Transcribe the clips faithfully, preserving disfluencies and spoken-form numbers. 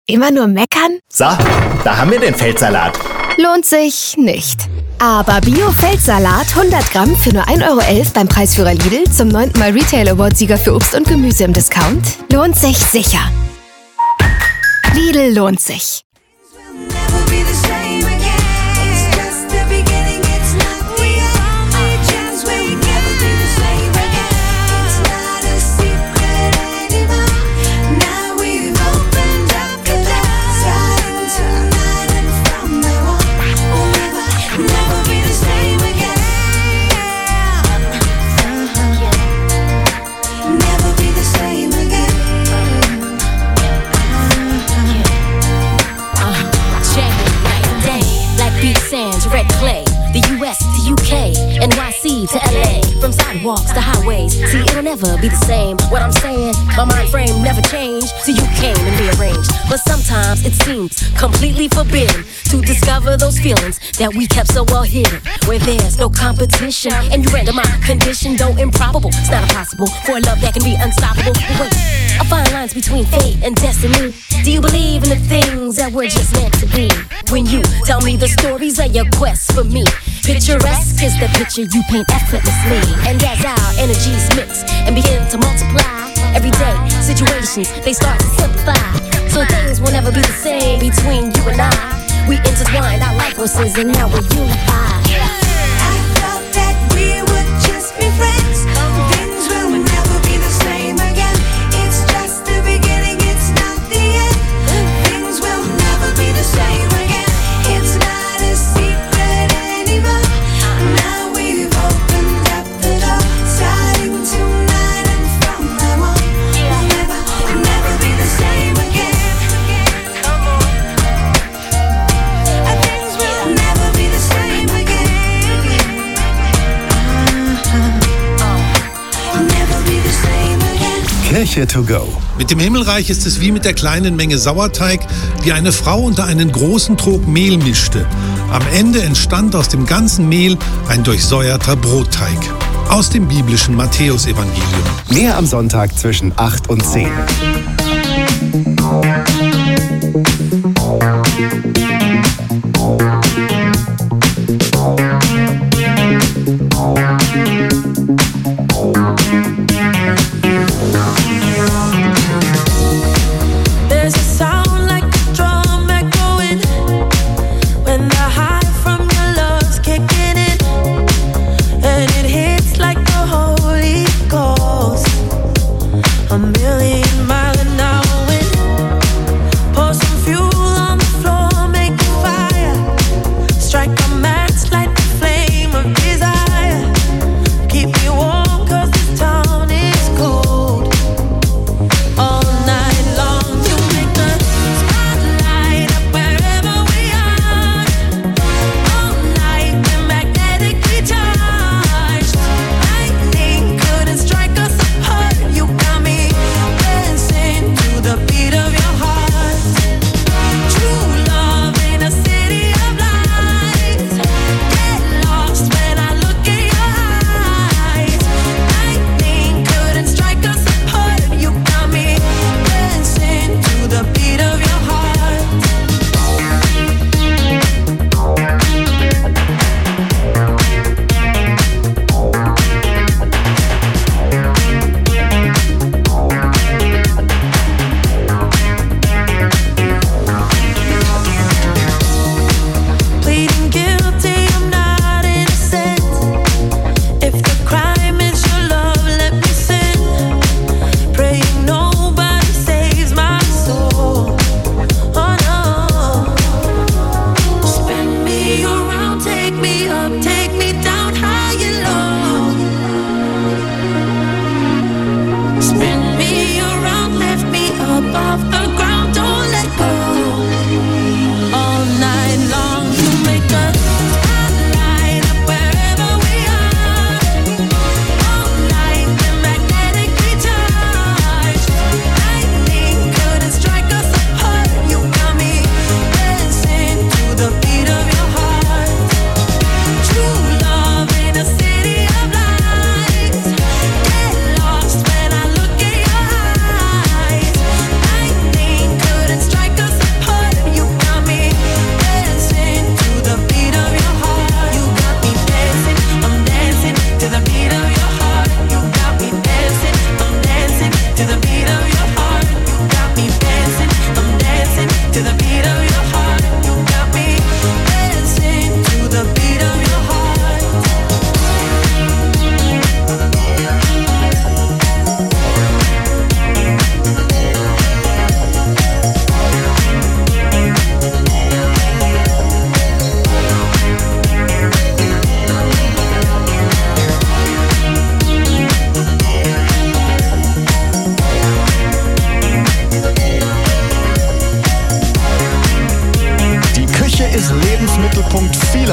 Immer nur meckern? So, da haben wir den Feldsalat. Lohnt sich nicht. Aber Bio-Feldsalat hundert Gramm für nur ein Euro elf beim Preisführer Lidl zum neunten Mal Retail Award-Sieger für Obst und Gemüse im Discount lohnt sich sicher. Lidl lohnt sich. Red clay, the U S to U K, N Y C to L A, from sidewalks to highways. See, it'll never be the same. What I'm saying, my mind frame never changed till you came and rearranged. But sometimes it seems completely forbidden to discover those feelings that we kept so well hidden. Where there's no competition, and you render my condition though improbable. It's not impossible for a love that can be unstoppable. Wait, I find lines between fate and destiny. Do you believe in the things that we're just meant to be? When you tell me the stories of your quest for me, picturesque is the picture you paint effortlessly. And as our energies mix and begin to multiply, everyday situations, they start to simplify. So things will never be the same between you and I. We intertwined our life forces and now we're unified. I thought that we would just be friends. Things will never be the same again. It's just the beginning, it's not the end. Things will never be the same again. It's not a secret anymore. Now we've opened up the door, starting tonight and from now on, we'll never, never be the same again. Come on. Things will never be the same again. Never be the same again. Kirche to go. Mit dem Himmelreich ist es wie mit der kleinen Menge Sauerteig, die eine Frau unter einen großen Trog Mehl mischte. Am Ende entstand aus dem ganzen Mehl ein durchsäuerter Brotteig. Aus dem biblischen Matthäusevangelium. Mehr am Sonntag zwischen acht und zehn. There's a sound like a drum echoing when the high from your love's kicking in, and it hits like the Holy Ghost, a million mile an hour wind.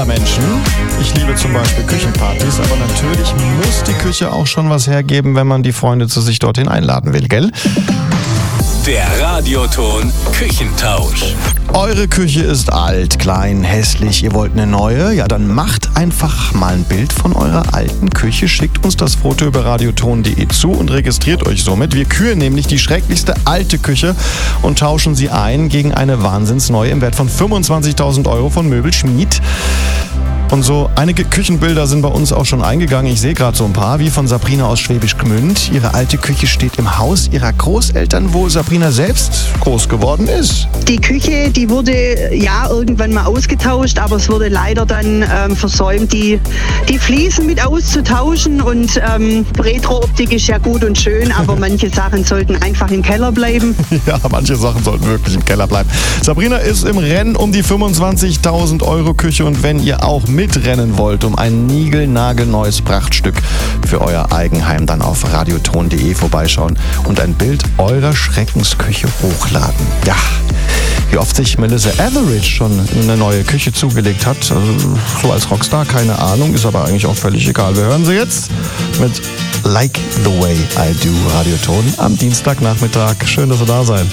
Villa-Menschen. Ich liebe zum Beispiel Küchenpartys, aber natürlich muss die Küche auch schon was hergeben, wenn man die Freunde zu sich dorthin einladen will, gell? Der Radioton Küchentausch. Eure Küche ist alt, klein, hässlich, ihr wollt eine neue? Ja, dann macht einfach mal ein Bild von eurer alten Küche, schickt uns das Foto über radioton punkt de zu und registriert euch somit. Wir küren nämlich die schrecklichste alte Küche und tauschen sie ein gegen eine wahnsinnsneue im Wert von fünfundzwanzigtausend Euro von Möbelschmied. Und so einige Küchenbilder sind bei uns auch schon eingegangen. Ich sehe gerade so ein paar, wie von Sabrina aus Schwäbisch Gmünd. Ihre alte Küche steht im Haus ihrer Großeltern, wo Sabrina selbst groß geworden ist. Die Küche, die wurde ja irgendwann mal ausgetauscht, aber es wurde leider dann ähm, versäumt, die, die Fliesen mit auszutauschen. Und ähm, Retro-Optik ist ja gut und schön, aber manche Sachen sollten einfach im Keller bleiben. Ja, manche Sachen sollten wirklich im Keller bleiben. Sabrina ist im Rennen um die fünfundzwanzigtausend Euro Küche und wenn ihr auch mitrennen wollt um ein niegelnagelneues Prachtstück für euer Eigenheim, dann auf radioton punkt de vorbeischauen und ein Bild eurer Schreckensküche hochladen. Ja, wie oft sich Melissa Etheridge schon eine neue Küche zugelegt hat, also so als Rockstar, keine Ahnung, ist aber eigentlich auch völlig egal. Wir hören sie jetzt mit Like the Way I Do, Radioton am Dienstagnachmittag. Schön, dass ihr da seid.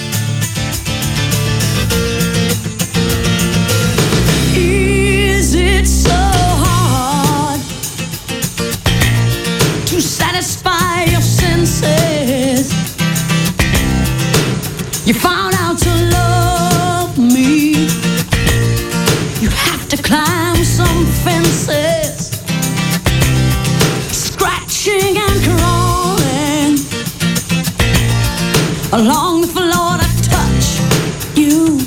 You found out to love me. You have to climb some fences, scratching and crawling along the floor to touch you.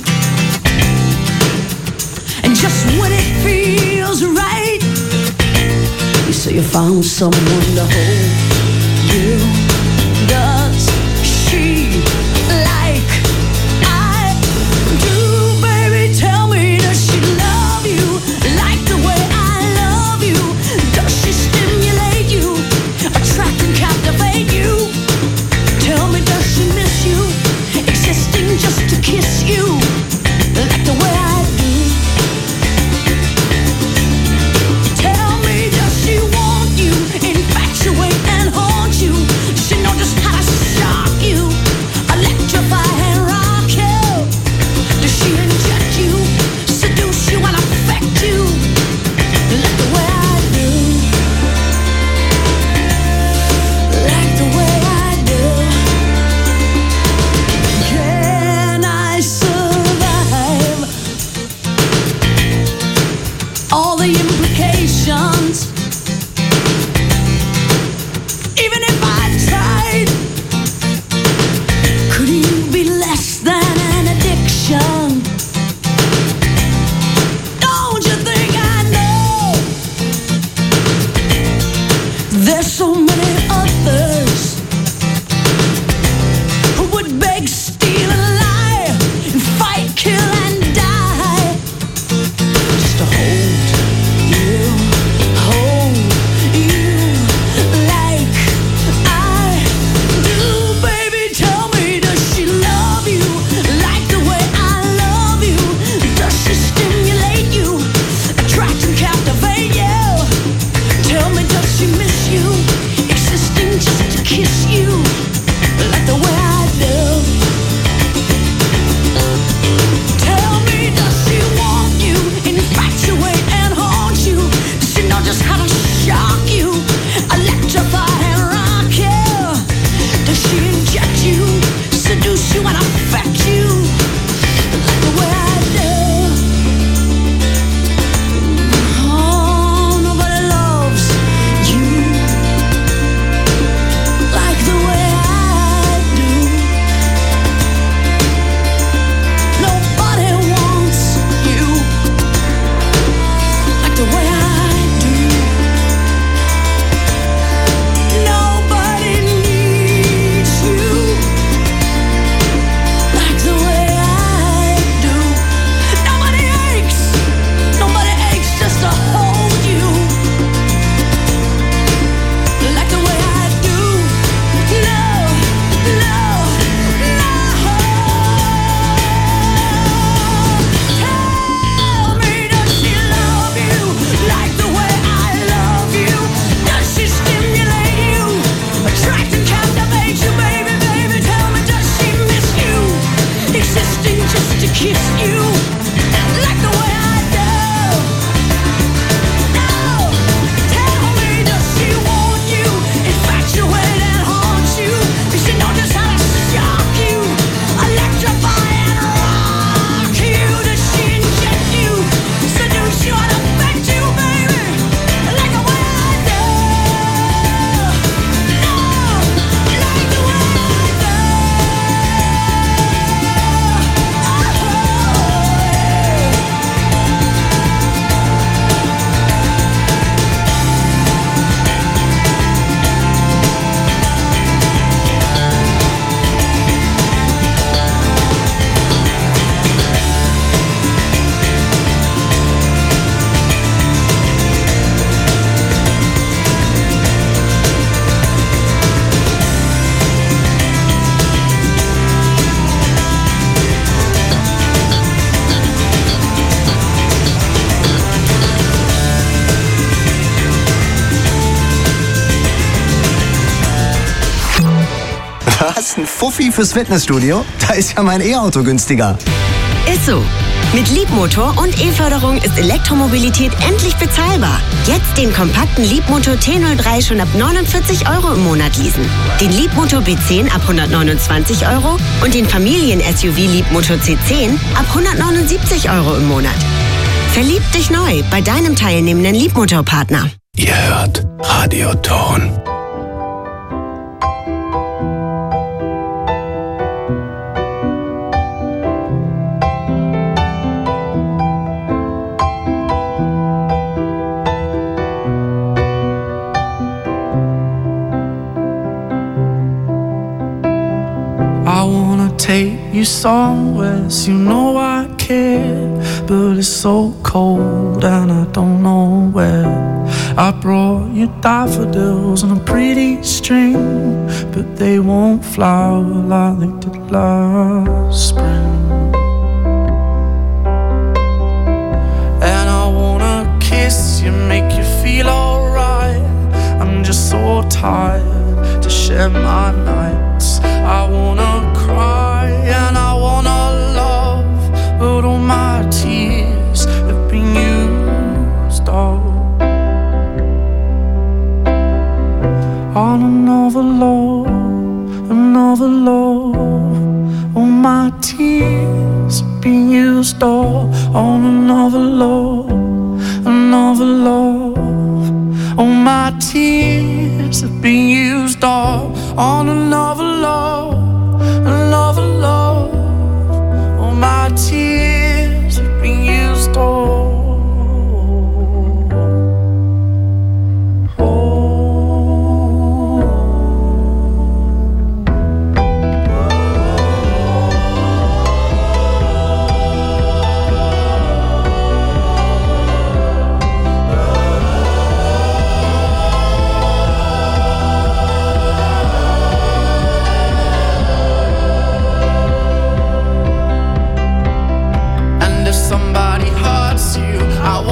And just when it feels right, you say you found someone to hold you. Does she like I do, baby? Tell me, does she love you like the way I love you? Does she stimulate you, attract and captivate you? Tell me, does she miss you, existing just to kiss you like the way I do? Tell me, does she want you, infatuate and Was? Ein Fuffi fürs Fitnessstudio? Da ist ja mein E-Auto günstiger. Ist so. Mit Leapmotor und E-Förderung ist Elektromobilität endlich bezahlbar. Jetzt den kompakten Leapmotor T null drei schon ab neunundvierzig Euro im Monat leasen. Den Leapmotor B zehn ab hundertneunundzwanzig Euro und den Familien-S U V Leapmotor C zehn ab hundertneunundsiebzig Euro im Monat. Verlieb dich neu bei deinem teilnehmenden Leapmotor-Partner. Ihr hört Radioton. I wanna take you somewhere, so you know I care, but it's so cold and I don't know where. I brought you daffodils on a pretty string, but they won't flower like they did last spring. And I wanna kiss you, make you feel alright. I'm just so tired to share my nights. I wanna cry and I wanna love, but all my tears have been used up on another love, another love. All my tears have been used up on another love, another love. All my tears have been used up on another love, another love. All my tears have been used up. I